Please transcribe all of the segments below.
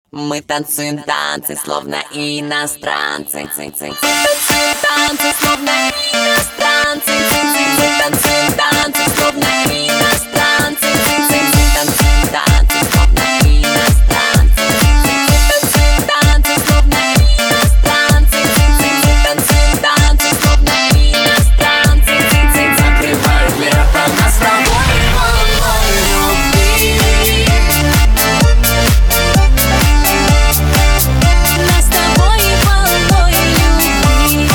Мы танцуем танцы, словно иностранцы. Танцуем танцы, словно иностранцы. Мы танцуем танцы, словно иностранцы. Танцуем танцы, словно иностранцы. Танцуем танцы, словно иностранцы. Танцуем танцы, словно иностранцы. Закрывает лето нас с тобой волной любви. Нас с тобой волной любви.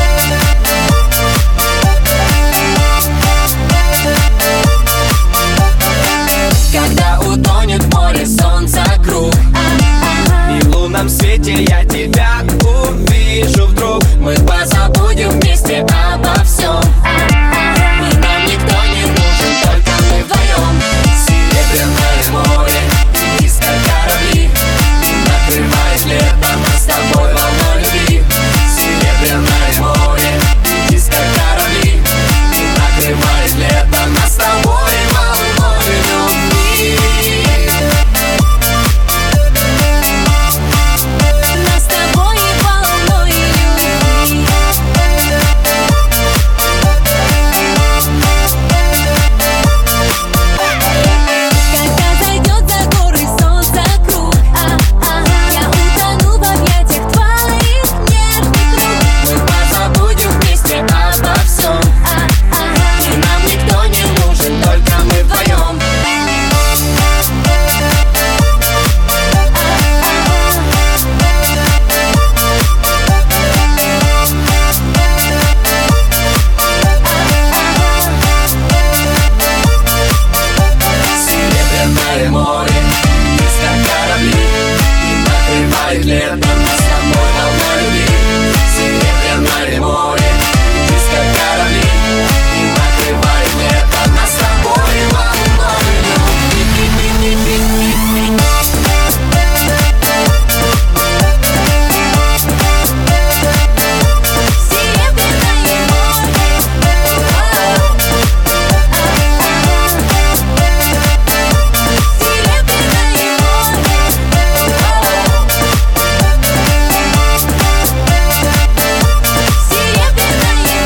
Когда утонет в море солнца круг, и в лунном свете я тебя увижу вдруг. Мы позабудем вместе обо всем, и нам никто не нужен, только мы вдвоем. Серебряное море, диско корабли, накрывает лето нас с тобой волной любви. Серебряное море, диско корабли, накрывает лето нас с тобой волной любви. Нас с тобой волной любви. Когда зайдет за горы солнце круг, я утону в объятиях твоих нежных рук. Мы позабудем вместе обо всем, и нам никто не нужен, только мы вдвоем. Серебряное море, диско корабли, и накрывает лето нас с тобой волной любви. Серебряное море, диско корабли, и накрывает лето нас с тобой волной любви. Серебряное море. Серебряное море. Серебряное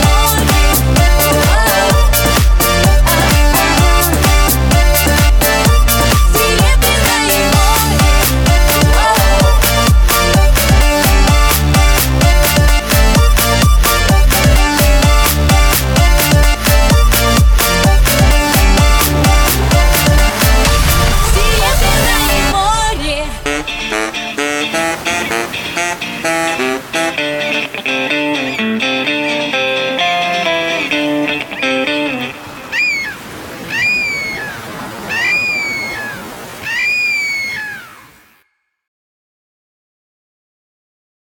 море. Серебряное море.